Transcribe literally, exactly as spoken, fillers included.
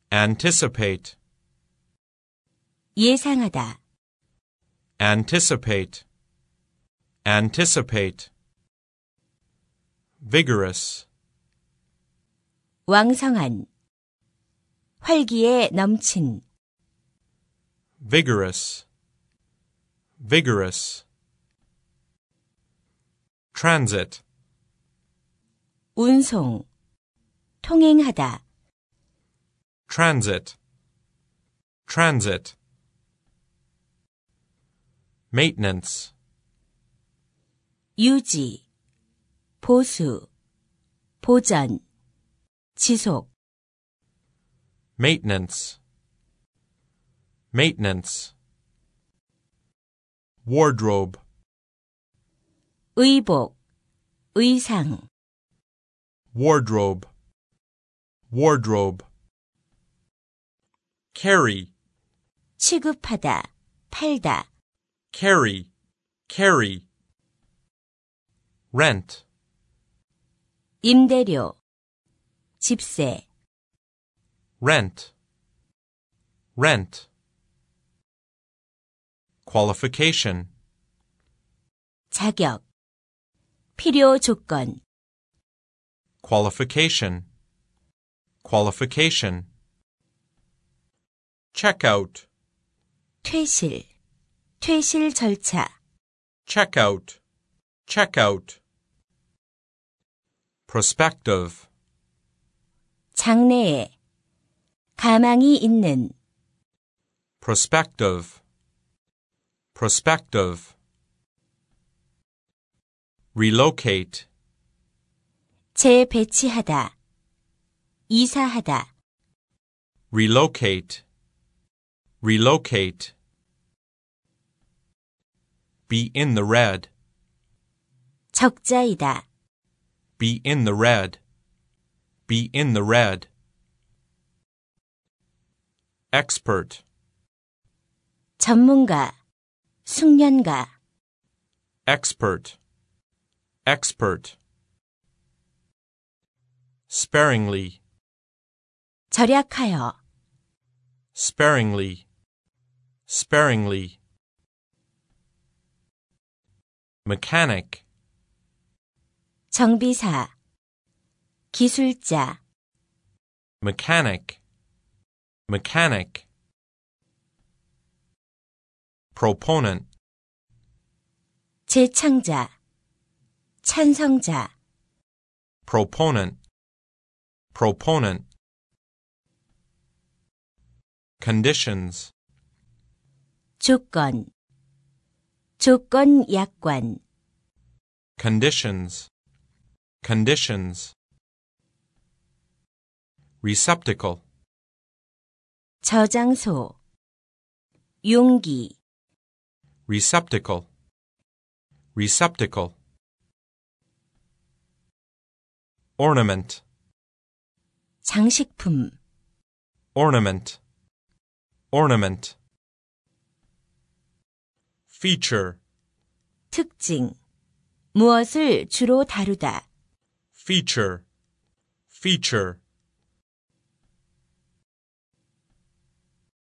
anticipate, 예상하다, anticipate, anticipate, vigorous, 왕성한, 활기에 넘친, vigorous, vigorous, transit, 운송, 통행하다, transit, transit, maintenance, 유지, 보수, 보전, 지속, maintenance, maintenance, wardrobe, 의복, 의상, wardrobe, wardrobe, carry, 취급하다, 팔다, carry, carry, rent, 임대료, 집세, rent, rent, qualification, 자격, 필요 조건, qualification, qualification, checkout, 퇴실, 퇴실 절차, checkout, checkout, prospective, 장래에, 가망이 있는, prospective, prospective, relocate, 재배치하다, 이사하다, relocate, relocate, be in the red, 적자이다, be in the red, be in the red, expert, 전문가, 숙련가, expert, expert, sparingly, 절약하여, sparingly, sparingly, mechanic, 정비사, 기술자, mechanic, mechanic, proponent, 재창자, 찬성자, proponent, proponent, conditions, 조건, 조건 약관, conditions, conditions, receptacle, 저장소, 용기, receptacle, receptacle, ornament, 장식품, ornament, ornament, feature, 특징, 무엇을 주로 다루다, feature, feature,